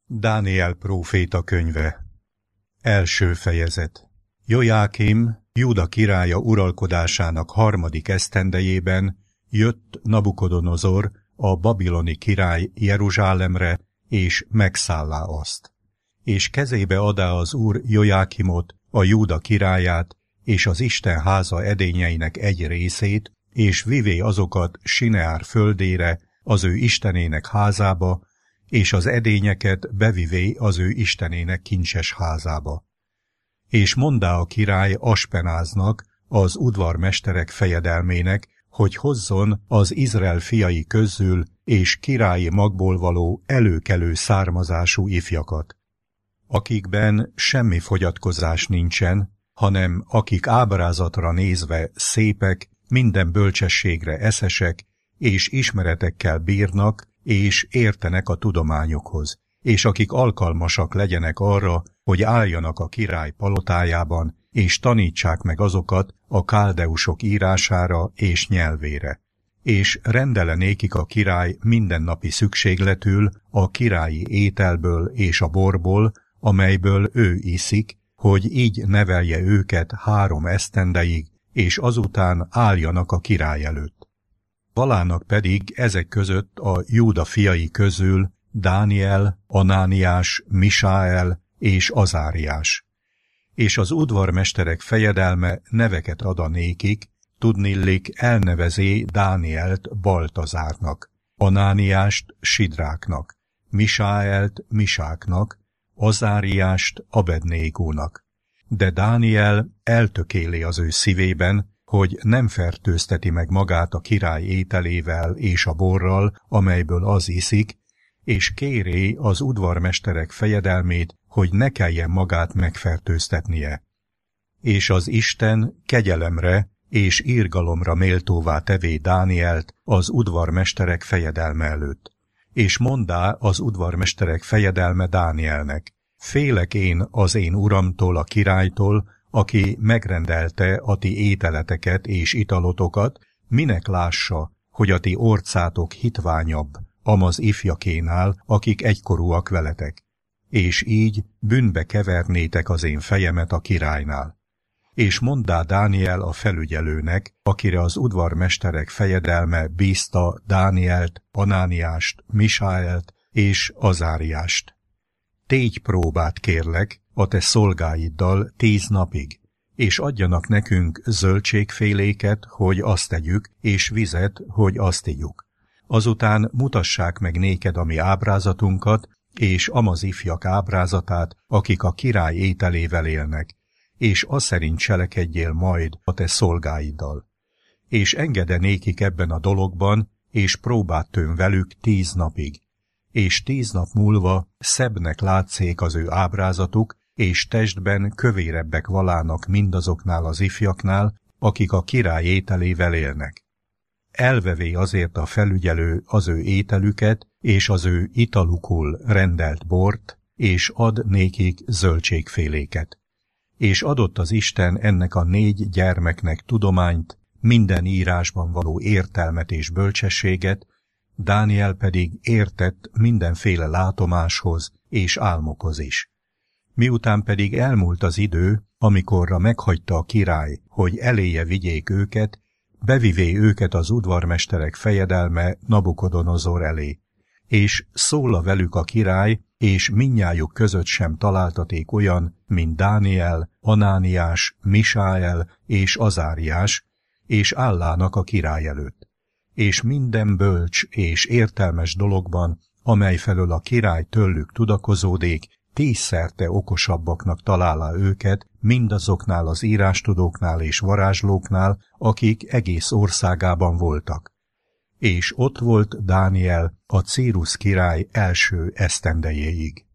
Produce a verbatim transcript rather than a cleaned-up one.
Dániel próféta könyve. Első fejezet. Jojákim, Júda királya uralkodásának harmadik esztendejében jött Nabukodonozor, a babiloni király Jeruzsálemre, és megszállá azt. És kezébe adá az úr Jojákimot, a Júda királyát, és az Isten háza edényeinek egy részét, és vivé azokat Sineár földére, az ő istenének házába, és az edényeket bevivé az ő istenének kincses házába. És mondá a király Aspenáznak, az udvarmesterek fejedelmének, hogy hozzon az Izrael fiai közül és királyi magból való előkelő származású ifjakat, akikben semmi fogyatkozás nincsen, hanem akik ábrázatra nézve szépek, minden bölcsességre eszesek, és ismeretekkel bírnak, és értenek a tudományokhoz, és akik alkalmasak legyenek arra, hogy álljanak a király palotájában, és tanítsák meg azokat a káldeusok írására és nyelvére. És rendele nékik a király mindennapi szükségletül a királyi ételből és a borból, amelyből ő iszik, hogy így nevelje őket három esztendeig, és azután álljanak a király előtt. Valának pedig ezek között a Júda fiai közül Dániel, Anániás, Misáel és Azáriás. És az udvarmesterek fejedelme neveket ad a nékik, tudnillik elnevezé Dánielt Baltazárnak, Anániást Sidráknak, Misáelt Misáknak, Azáriást Abednégónak. De Dániel eltökéli az ő szívében, hogy nem fertőzteti meg magát a király ételével és a borral, amelyből az iszik, és kéré az udvarmesterek fejedelmét, hogy ne kelljen magát megfertőztetnie. És az Isten kegyelemre és irgalomra méltóvá tevé Dánielt az udvarmesterek fejedelme előtt. És mondá az udvarmesterek fejedelme Dánielnek: félek én az én uramtól, a királytól, aki megrendelte a ti ételeteket és italotokat, minek lássa, hogy a ti orcátok hitványabb, amaz ifjakénál, akik egykorúak veletek, és így bűnbe kevernétek az én fejemet a királynál. És mondá Dániel a felügyelőnek, akire az udvarmesterek fejedelme bízta Dánielt, Anániást, Misáelt és Azáriást: tégy próbát kérlek a te szolgáiddal tíz napig, és adjanak nekünk zöldségféléket, hogy azt tegyük, és vizet, hogy azt igyuk. Azután mutassák meg néked a mi ábrázatunkat, és amaz ifjak ábrázatát, akik a király ételével élnek, és aszerint cselekedjél majd a te szolgáiddal. És engede nékik ebben a dologban, és próbát tön velük tíz napig. És tíz nap múlva szebbnek látszék az ő ábrázatuk, és testben kövérebbek valának mindazoknál az ifjaknál, akik a király ételével élnek. Elvevé azért a felügyelő az ő ételüket, és az ő italukul rendelt bort, és ad nékik zöldségféléket. És adott az Isten ennek a négy gyermeknek tudományt, minden írásban való értelmet és bölcsességet, Dániel pedig értett mindenféle látomáshoz és álmokhoz is. Miután pedig elmúlt az idő, amikorra meghagyta a király, hogy eléje vigyék őket, bevivé őket az udvarmesterek fejedelme Nabukodonozor elé, és szóla velük a király, és mindnyájuk között sem találtaték olyan, mint Dániel, Anániás, Misáel és Azáriás, és állának a király előtt. És minden bölcs és értelmes dologban, amely felől a király tőlük tudakozódék, tízszerte okosabbaknak találá őket mindazoknál az írástudóknál és varázslóknál, akik egész országában voltak. És ott volt Dániel a Círusz király első esztendejéig.